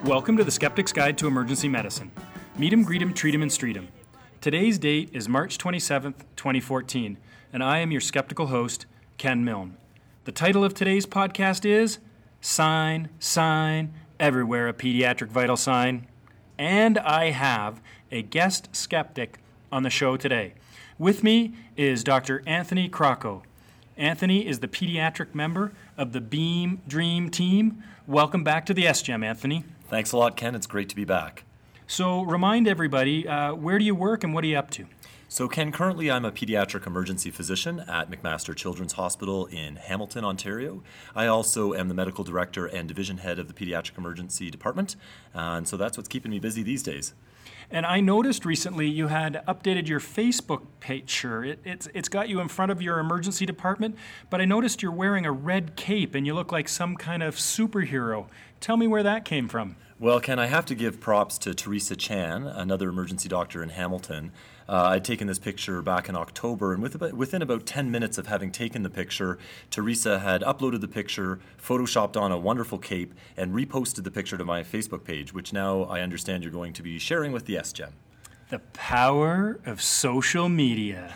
Welcome to the Skeptic's Guide to Emergency Medicine. Meet 'em, greet 'em, treat 'em, and street 'em. Today's date is March 27th, 2014, and I am your skeptical host, Ken Milne. The title of today's podcast is Sign, Everywhere a Pediatric Vital Sign. And I have a guest skeptic on the show today. With me is Dr. Anthony Crocco. Anthony is the pediatric member of the Beam Dream team. Welcome back to the SGEM, Anthony. Thanks a lot, Ken. It's great to be back. So remind everybody, where do you work and what are you up to? So, Ken, currently I'm a pediatric emergency physician at McMaster Children's Hospital in Hamilton, Ontario. I also am the medical director and division head of the pediatric emergency department, and so that's what's keeping me busy these days. And I noticed recently you had updated your Facebook picture. It's got you in front of your emergency department, but I noticed you're wearing a red cape and you look like some kind of superhero. Tell me where that came from. Well, Ken, I have to give props to Teresa Chan, another emergency doctor in Hamilton. I'd taken this picture back in October, and within about 10 minutes of having taken the picture, Teresa had uploaded the picture, photoshopped on a wonderful cape, and reposted the picture to my Facebook page, which now I understand you're going to be sharing with the SGEM. The power of social media.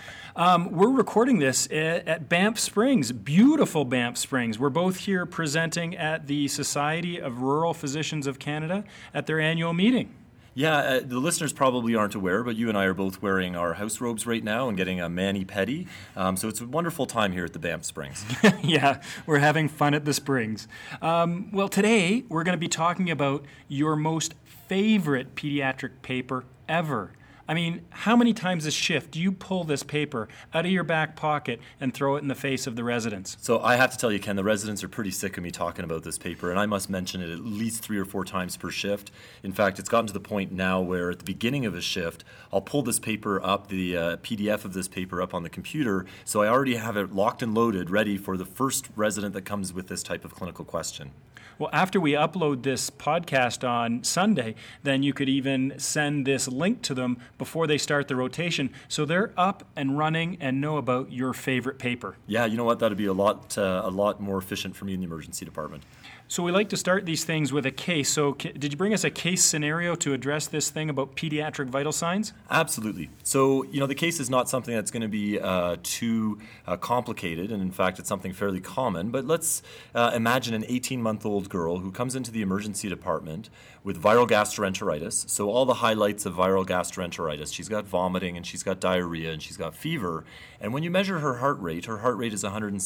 We're recording this at Banff Springs, beautiful Banff Springs. We're both here presenting at the Society of Rural Physicians of Canada at their annual meeting. Yeah, the listeners probably aren't aware, but you and I are both wearing our house robes right now and getting a mani-pedi. So it's a wonderful time here at the Banff Springs. Yeah, we're having fun at the Springs. Well, today we're going to be talking about your most favorite pediatric paper ever. I mean, how many times a shift do you pull this paper out of your back pocket and throw it in the face of the residents? So I have to tell you, Ken, the residents are pretty sick of me talking about this paper, and I must mention it at least 3 or 4 times per shift. In fact, it's gotten to the point now where at the beginning of a shift, I'll pull this paper up, the PDF of this paper up on the computer, so I already have it locked and loaded, ready for the first resident that comes with this type of clinical question. Well, after we upload this podcast on Sunday, then you could even send this link to them before they start the rotation, so they're up and running and know about your favorite paper. Yeah, you know what? That'd be a lot more efficient for me in the emergency department. So we like to start these things with a case. So did you bring us a case scenario to address this thing about pediatric vital signs? Absolutely. So, the case is not something that's going to be too complicated, and in fact, it's something fairly common. But let's imagine an 18-month-old girl who comes into the emergency department with viral gastroenteritis. So all the highlights of viral gastroenteritis. She's got vomiting, and she's got diarrhea, and she's got fever. And when you measure her heart rate is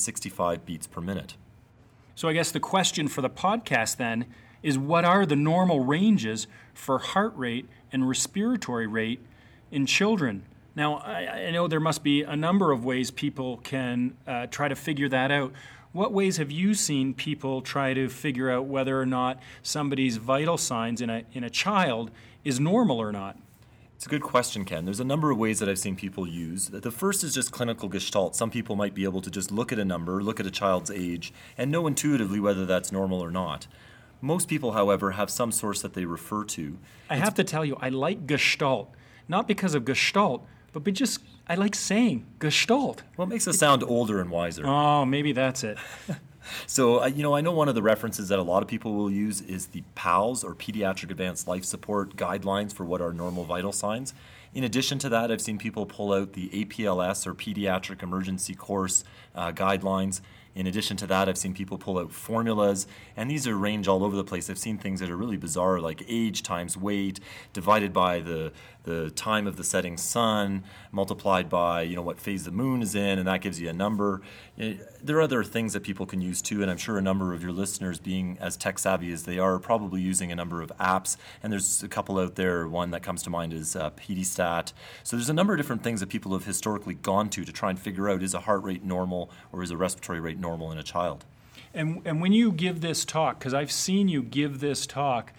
165 beats per minute. So I guess the question for the podcast then is, what are the normal ranges for heart rate and respiratory rate in children? Now, I know there must be a number of ways people can try to figure that out. What ways have you seen people try to figure out whether or not somebody's vital signs in a child is normal or not? It's a good question, Ken. There's a number of ways that I've seen people use. The first is just clinical gestalt. Some people might be able to just look at a number, look at a child's age, and know intuitively whether that's normal or not. Most people, however, have some source that they refer to. I have to tell you, I like gestalt. Not because of gestalt, but I like saying gestalt. Well, it makes us sound older and wiser. Oh, maybe that's it. So, I know one of the references that a lot of people will use is the PALS, or Pediatric Advanced Life Support Guidelines for what are normal vital signs. In addition to that, I've seen people pull out the APLS, or Pediatric Emergency Course Guidelines. In addition to that, I've seen people pull out formulas, and these are range all over the place. I've seen things that are really bizarre, like age times weight divided by the time of the setting sun, multiplied by what phase the moon is in, and that gives you a number. There are other things that people can use too, and I'm sure a number of your listeners, being as tech savvy as they are probably using a number of apps, and there's a couple out there. One that comes to mind is PediStat. So there's a number of different things that people have historically gone to try and figure out, is a heart rate normal or is a respiratory rate normal in a child. And when you give this talk, because I've seen you give this talk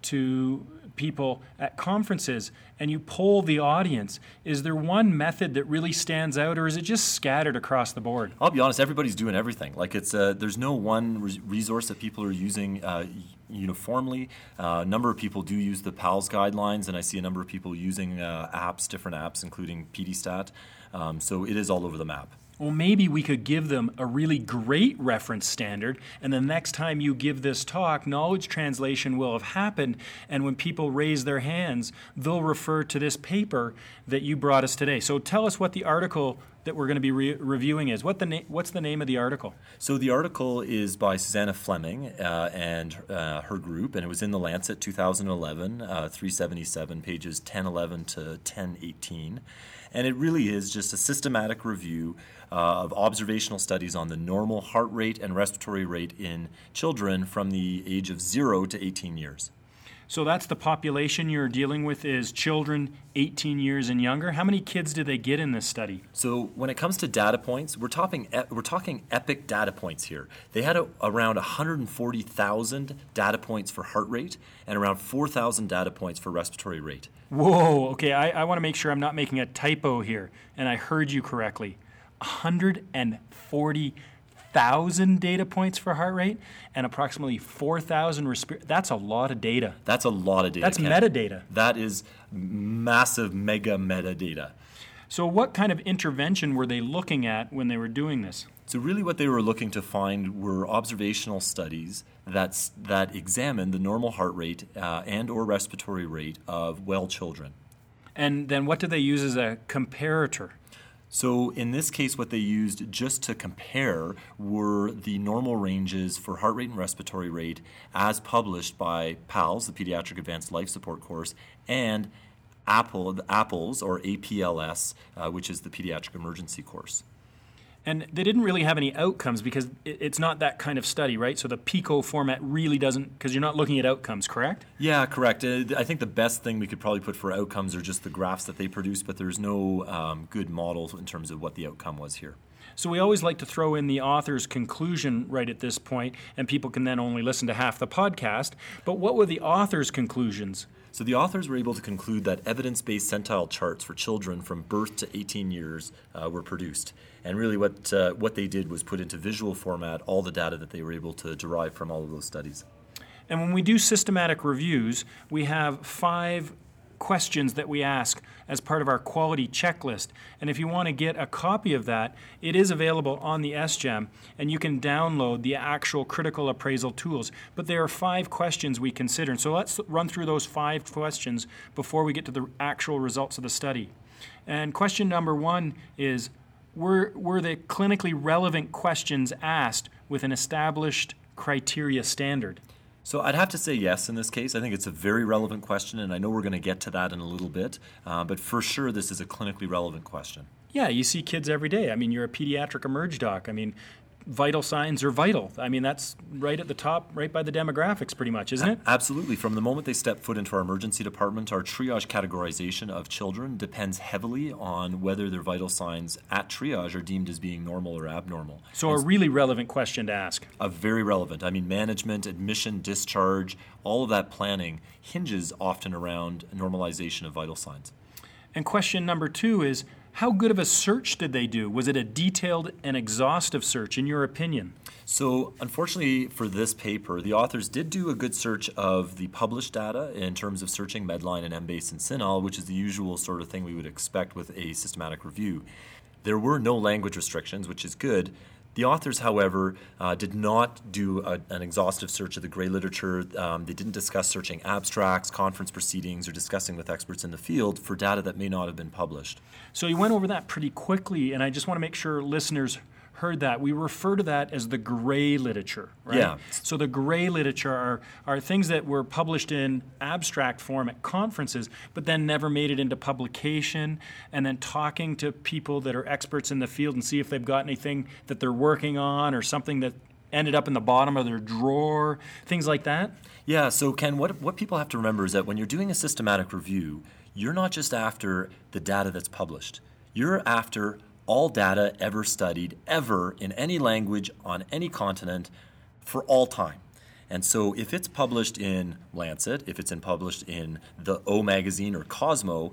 to people at conferences and you poll the audience, is there one method that really stands out, or is it just scattered across the board? I'll be honest, everybody's doing everything. Like there's no one resource that people are using uniformly. A number of people do use the PALS guidelines, and I see a number of people using different apps, including PediStat. So it is all over the map. Well, maybe we could give them a really great reference standard, and the next time you give this talk, knowledge translation will have happened, and when people raise their hands, they'll refer to this paper that you brought us today. So tell us what the article that we're going to be reviewing is. What's the name of the article? So the article is by Susanna Fleming and her group, and it was in The Lancet 2011, 377, pages 1011 to 1018. And it really is just a systematic review of observational studies on the normal heart rate and respiratory rate in children from the age of 0 to 18 years. So that's the population you're dealing with, is children 18 years and younger. How many kids did they get in this study? So when it comes to data points, we're talking epic data points here. They had around 140,000 data points for heart rate and around 4,000 data points for respiratory rate. Whoa, okay, I want to make sure I'm not making a typo here, and I heard you correctly. 140,000 data points for heart rate and approximately 4,000 that's a lot of data. That's a lot of data. That's metadata. That is massive mega metadata. So what kind of intervention were they looking at when they were doing this? So really what they were looking to find were observational studies that examined the normal heart rate and or respiratory rate of well children. And then what did they use as a comparator? So in this case, what they used just to compare were the normal ranges for heart rate and respiratory rate as published by PALS, the Pediatric Advanced Life Support course, and APPLS, or APLS, which is the Pediatric Emergency course. And they didn't really have any outcomes because it's not that kind of study, right? So the PICO format really doesn't, because you're not looking at outcomes, correct? Yeah, correct. I think the best thing we could probably put for outcomes are just the graphs that they produce, but there's no good model in terms of what the outcome was here. So we always like to throw in the author's conclusion right at this point, and people can then only listen to half the podcast. But what were the author's conclusions? So the authors were able to conclude that evidence-based centile charts for children from birth to 18 years were produced. And really what they did was put into visual format all the data that they were able to derive from all of those studies. And when we do systematic reviews, we have 5 questions that we ask as part of our quality checklist. And if you want to get a copy of that, it is available on the SGEM, and you can download the actual critical appraisal tools. But there are 5 questions we consider. And so let's run through those 5 questions before we get to the actual results of the study. And question number 1 is, were the clinically relevant questions asked with an established criteria standard? So I'd have to say yes in this case. I think it's a very relevant question, and I know we're going to get to that in a little bit. But for sure, this is a clinically relevant question. Yeah, you see kids every day. I mean, you're a pediatric emerge doc. I mean, vital signs are vital. I mean, that's right at the top, right by the demographics pretty much, isn't it? Absolutely. From the moment they step foot into our emergency department, our triage categorization of children depends heavily on whether their vital signs at triage are deemed as being normal or abnormal. So a really relevant question to ask. A very relevant. I mean, management, admission, discharge, all of that planning hinges often around normalization of vital signs. And question number 2 is, how good of a search did they do? Was it a detailed and exhaustive search, in your opinion? So, unfortunately for this paper, the authors did do a good search of the published data in terms of searching Medline and Embase and CINAHL, which is the usual sort of thing we would expect with a systematic review. There were no language restrictions, which is good. The authors, however, did not do an exhaustive search of the gray literature. They didn't discuss searching abstracts, conference proceedings, or discussing with experts in the field for data that may not have been published. So you went over that pretty quickly, and I just want to make sure listeners heard that. We refer to that as the gray literature, right? Yeah. So the gray literature are things that were published in abstract form at conferences, but then never made it into publication, and then talking to people that are experts in the field and see if they've got anything that they're working on or something that ended up in the bottom of their drawer, things like that. Yeah, so Ken, what people have to remember is that when you're doing a systematic review, you're not just after the data that's published. You're after all data ever studied, ever, in any language, on any continent, for all time. And so if it's published in Lancet, if it's published in the O Magazine or Cosmo,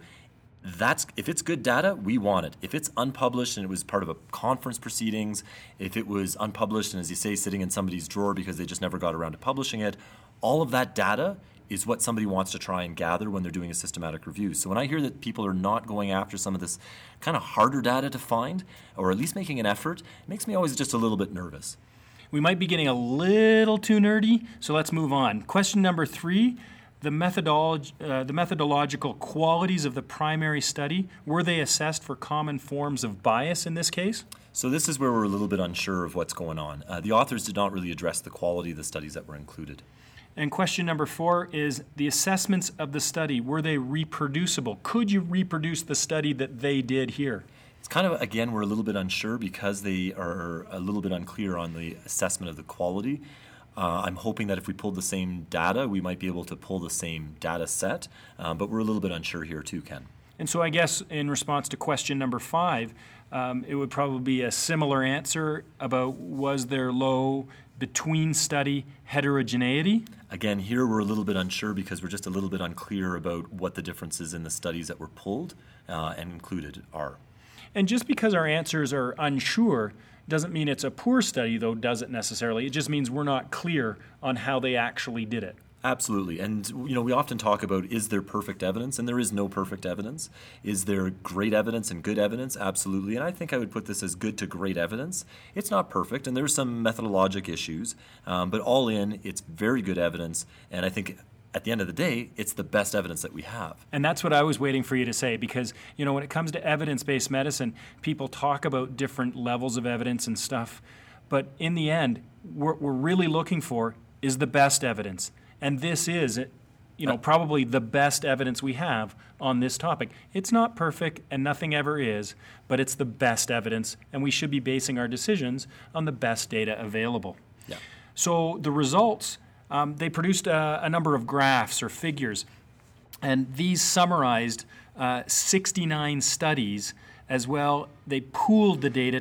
if it's good data, we want it. If it's unpublished and it was part of a conference proceedings, if it was unpublished and, as you say, sitting in somebody's drawer because they just never got around to publishing it, all of that data is what somebody wants to try and gather when they're doing a systematic review. So when I hear that people are not going after some of this kind of harder data to find, or at least making an effort, it makes me always just a little bit nervous. We might be getting a little too nerdy, so let's move on. Question number 3, the methodological qualities of the primary study, were they assessed for common forms of bias in this case? So this is where we're a little bit unsure of what's going on. The authors did not really address the quality of the studies that were included. And question number 4 is the assessments of the study, were they reproducible? Could you reproduce the study that they did here? It's kind of, again, we're a little bit unsure because they are a little bit unclear on the assessment of the quality. I'm hoping that if we pulled the same data, we might be able to pull the same data set, but we're a little bit unsure here too, Ken. And so I guess in response to question number 5, it would probably be a similar answer about was there low between study heterogeneity? Again, here we're a little bit unsure because we're just a little bit unclear about what the differences in the studies that were pulled and included are. And just because our answers are unsure doesn't mean it's a poor study, though, does it necessarily? It just means we're not clear on how they actually did it. Absolutely. And, we often talk about, is there perfect evidence? And there is no perfect evidence. Is there great evidence and good evidence? Absolutely. And I think I would put this as good to great evidence. It's not perfect, and there's some methodologic issues, but all in, it's very good evidence. And I think at the end of the day, it's the best evidence that we have. And that's what I was waiting for you to say, because, when it comes to evidence-based medicine, people talk about different levels of evidence and stuff, but in the end, what we're really looking for is the best evidence. And this is, probably the best evidence we have on this topic. It's not perfect, and nothing ever is, but it's the best evidence, and we should be basing our decisions on the best data available. Yeah. So the results, they produced a number of graphs or figures, and these summarized 69 studies as well. They pooled the data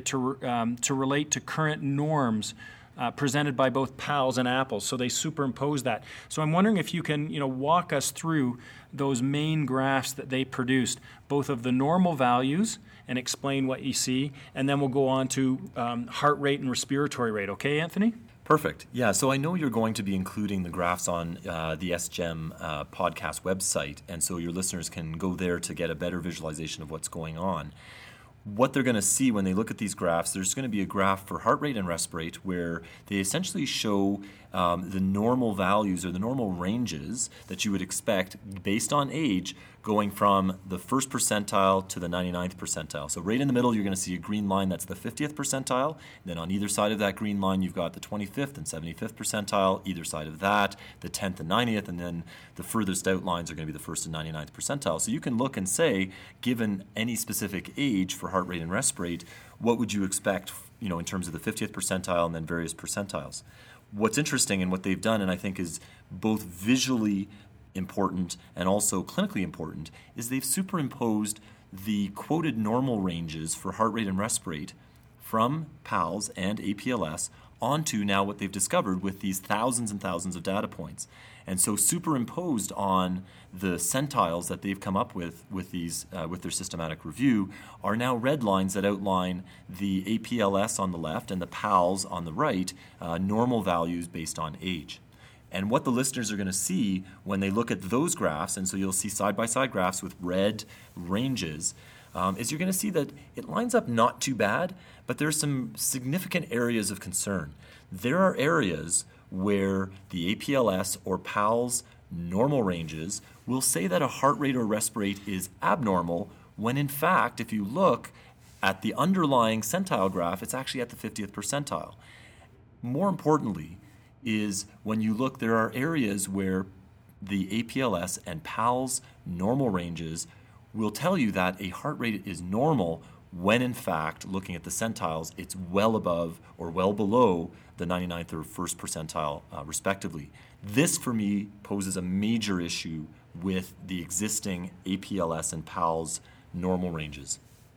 to relate to current norms presented by both PALS and APPLES, so they superimposed that. So I'm wondering if you can, walk us through those main graphs that they produced, both of the normal values, and explain what you see, and then we'll go on to heart rate and respiratory rate. Okay, Anthony? Perfect. Yeah, so I know you're going to be including the graphs on the SGEM podcast website, and so your listeners can go there to get a better visualization of what's going on. What they're going to see when they look at these graphs, there's going to be a graph for heart rate and respirate where they essentially show the normal values or the normal ranges that you would expect based on age going from the first percentile to the 99th percentile. So right in the middle, you're going to see a green line that's the 50th percentile. Then on either side of that green line, you've got the 25th and 75th percentile, either side of that, the 10th and 90th, and then the furthest out lines are going to be the 1st and 99th percentile. So you can look and say, given any specific age for heart rate and respirate, what would you expect, in terms of the 50th percentile and then various percentiles? What's interesting and what they've done, and I think is both visually important and also clinically important, is they've superimposed the quoted normal ranges for heart rate and respirate from PALS and APLS onto now what they've discovered with these thousands and thousands of data points. And so superimposed on the centiles that they've come up with these with their systematic review are now red lines that outline the APLS on the left and the PALS on the right, normal values based on age. And what the listeners are going to see when they look at those graphs, and so you'll see side-by-side graphs with red ranges, is you're going to see that it lines up not too bad, but there's some significant areas of concern. There are areas where the APLS or PALS normal ranges will say that a heart rate or respirate is abnormal, when in fact, if you look at the underlying centile graph, it's actually at the 50th percentile. More importantly, is when you look, there are areas where the APLS and PALS normal ranges will tell you that a heart rate is normal when in fact, looking at the centiles, it's well above or well below the 99th or 1st percentile respectively. This for me poses a major issue with the existing APLS and PALS normal ranges.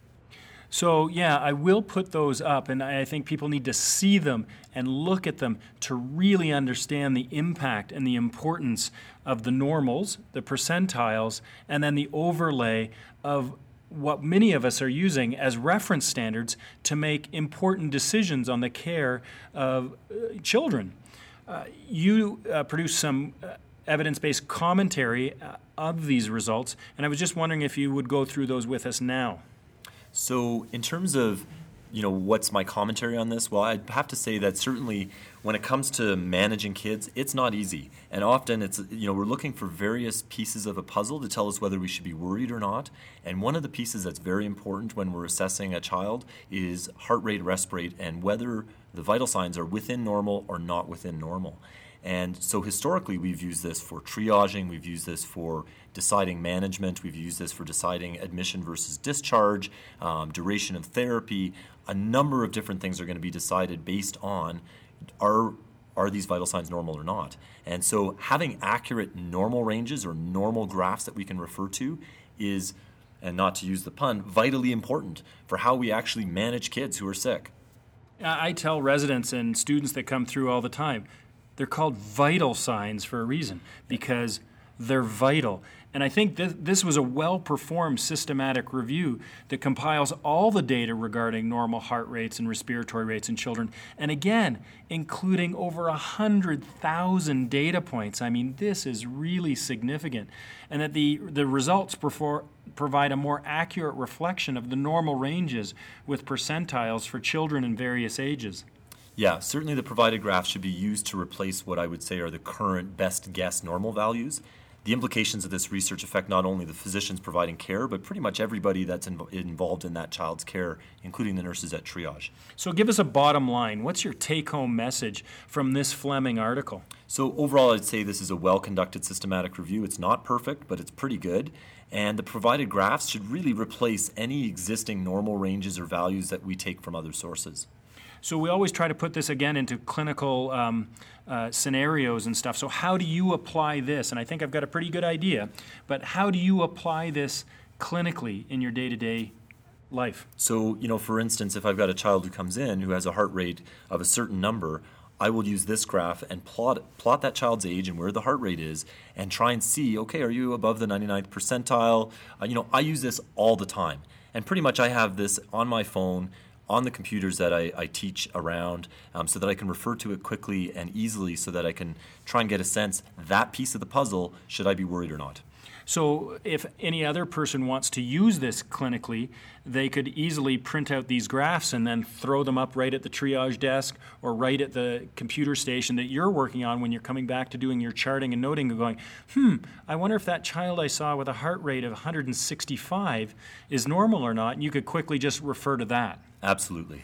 So yeah, I will put those up, and I think people need to see them and look at them to really understand the impact and the importance of the normals, the percentiles, and then the overlay of what many of us are using as reference standards to make important decisions on the care of children. You produced some evidence-based commentary of these results, and I was just wondering if you would go through those with us now. So in terms of what's my commentary on this? Well, I'd have to say that certainly when it comes to managing kids, it's not easy. And often it's, we're looking for various pieces of a puzzle to tell us whether we should be worried or not. And one of the pieces that's very important when we're assessing a child is heart rate, rest rate, and whether the vital signs are within normal or not within normal. And so historically, we've used this for triaging, we've used this for deciding management, we've used this for deciding admission versus discharge, duration of therapy. A number of different things are going to be decided based on are these vital signs normal or not. And so having accurate normal ranges or normal graphs that we can refer to is, and not to use the pun, vitally important for how we actually manage kids who are sick. I tell residents and students that come through all the time, they're called vital signs for a reason, because they're vital. And I think this was a well-performed systematic review that compiles all the data regarding normal heart rates and respiratory rates in children. And again, including over 100,000 data points. I mean, this is really significant. And that the results provide a more accurate reflection of the normal ranges with percentiles for children in various ages. Yeah, certainly the provided graphs should be used to replace what I would say are the current best guess normal values. The implications of this research affect not only the physicians providing care, but pretty much everybody that's involved in that child's care, including the nurses at triage. So give us a bottom line. What's your take-home message from this Fleming article? So overall, I'd say this is a well-conducted systematic review. It's not perfect, but it's pretty good. And the provided graphs should really replace any existing normal ranges or values that we take from other sources. So we always try to put this, again, into clinical scenarios and stuff. So how do you apply this? And I think I've got a pretty good idea, but how do you apply this clinically in your day-to-day life? So, for instance, if I've got a child who comes in who has a heart rate of a certain number, I will use this graph and plot that child's age and where the heart rate is and try and see, okay, are you above the 99th percentile? I use this all the time. And pretty much I have this on my phone, on the computers that I teach around, so that I can refer to it quickly and easily so that I can try and get a sense, that piece of the puzzle, should I be worried or not? So if any other person wants to use this clinically, they could easily print out these graphs and then throw them up right at the triage desk or right at the computer station that you're working on when you're coming back to doing your charting and noting and going, I wonder if that child I saw with a heart rate of 165 is normal or not, and you could quickly just refer to that. Absolutely.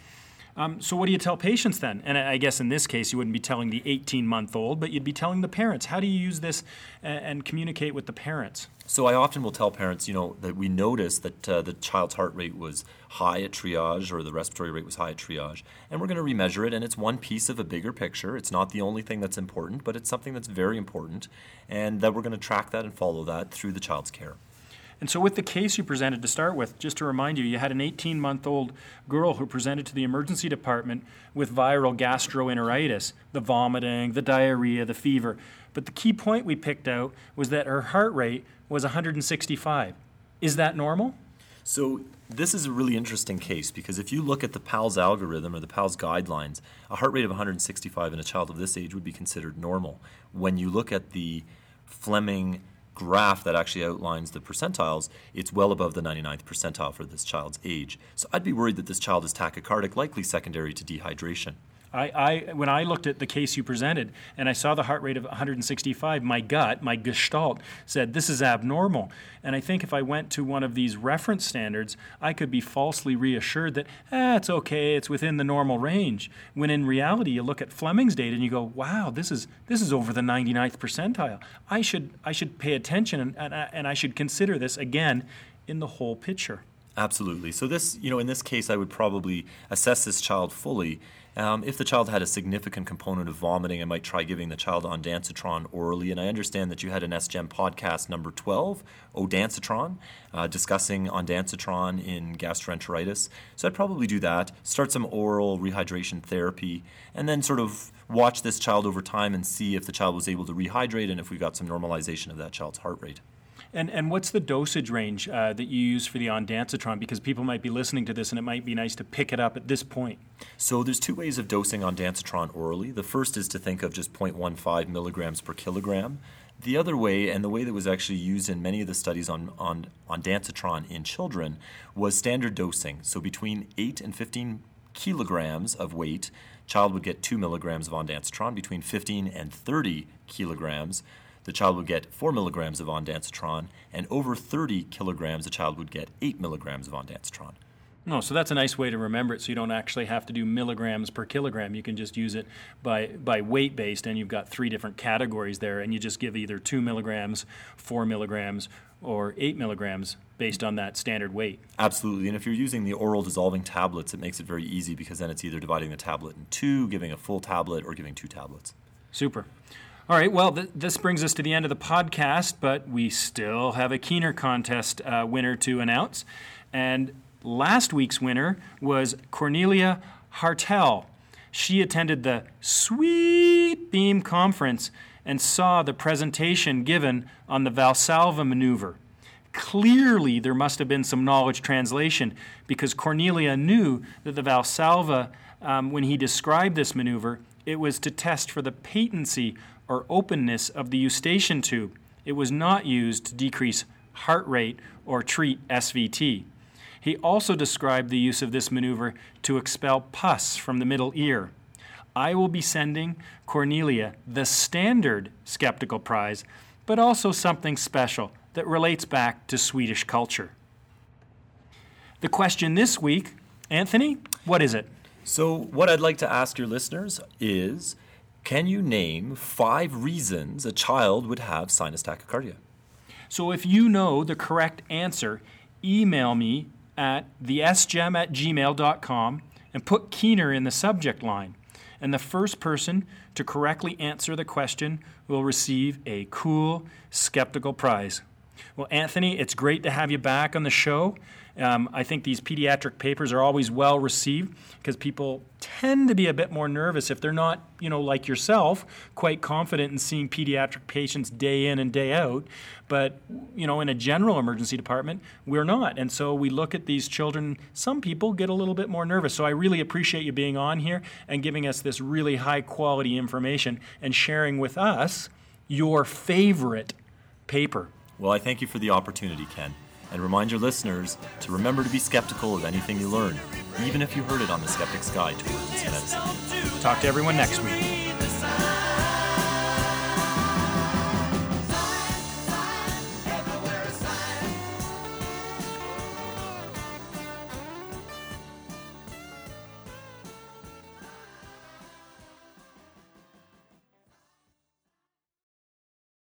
So what do you tell patients then? And I guess in this case you wouldn't be telling the 18-month-old, but you'd be telling the parents. How do you use this and communicate with the parents? So I often will tell parents, that we noticed that the child's heart rate was high at triage or the respiratory rate was high at triage, and we're going to remeasure it, and it's one piece of a bigger picture. It's not the only thing that's important, but it's something that's very important, and that we're going to track that and follow that through the child's care. And so with the case you presented to start with, just to remind you, you had an 18-month-old girl who presented to the emergency department with viral gastroenteritis, the vomiting, the diarrhea, the fever. But the key point we picked out was that her heart rate was 165. Is that normal? So this is a really interesting case because if you look at the PALS algorithm or the PALS guidelines, a heart rate of 165 in a child of this age would be considered normal. When you look at the Fleming graph that actually outlines the percentiles, it's well above the 99th percentile for this child's age. So I'd be worried that this child is tachycardic, likely secondary to dehydration. When I looked at the case you presented and I saw the heart rate of 165, my gestalt said this is abnormal. And I think if I went to one of these reference standards, I could be falsely reassured that, it's okay, it's within the normal range. When in reality, you look at Fleming's data and you go, wow, this is over the 99th percentile. I should pay attention and I should consider this again in the whole picture. Absolutely. So this, in this case, I would probably assess this child fully. If the child had a significant component of vomiting, I might try giving the child ondansetron orally. And I understand that you had an SGEM podcast number 12, ondansetron, discussing ondansetron in gastroenteritis. So I'd probably do that, start some oral rehydration therapy, and then sort of watch this child over time and see if the child was able to rehydrate and if we got some normalization of that child's heart rate. And what's the dosage range that you use for the ondansetron? Because people might be listening to this and it might be nice to pick it up at this point. So there's two ways of dosing ondansetron orally. The first is to think of just 0.15 milligrams per kilogram. The other way, and the way that was actually used in many of the studies on ondansetron in children, was standard dosing. So between 8 and 15 kilograms of weight, child would get 2 milligrams of ondansetron. Between 15 and 30 kilograms, the child would get 4 milligrams of ondansetron. And over 30 kilograms, the child would get 8 milligrams of ondansetron. No, so that's a nice way to remember it, so you don't actually have to do milligrams per kilogram. You can just use it by weight-based, and you've got 3 different categories there, and you just give either 2 milligrams, 4 milligrams, or 8 milligrams based on that standard weight. Absolutely, and if you're using the oral dissolving tablets, it makes it very easy because then it's either dividing the tablet in 2, giving a full tablet, or giving 2 tablets. Super. All right, well, this brings us to the end of the podcast, but we still have a Keener contest winner to announce, and last week's winner was Cornelia Hartel. She attended the Sweet Beam Conference and saw the presentation given on the Valsalva maneuver. Clearly, there must have been some knowledge translation because Cornelia knew that the Valsalva, when he described this maneuver, it was to test for the patency or openness of the eustachian tube. It was not used to decrease heart rate or treat SVT. He also described the use of this maneuver to expel pus from the middle ear. I will be sending Cornelia the standard skeptical prize, but also something special that relates back to Swedish culture. The question this week, Anthony, what is it? So what I'd like to ask your listeners is, can you name 5 reasons a child would have sinus tachycardia? So if you know the correct answer, email me at thesgem@gmail.com and put Keener in the subject line. And the first person to correctly answer the question will receive a cool skeptical prize. Well, Anthony, it's great to have you back on the show. I think these pediatric papers are always well received because people tend to be a bit more nervous if they're not, like yourself, quite confident in seeing pediatric patients day in and day out. But, in a general emergency department, we're not. And so we look at these children, some people get a little bit more nervous. So I really appreciate you being on here and giving us this really high quality information and sharing with us your favorite paper. Well, I thank you for the opportunity, Ken. And remind your listeners to remember to be skeptical of anything you learn, even if you heard it on the Skeptic's Guide to Emergency Medicine. Talk to everyone next week.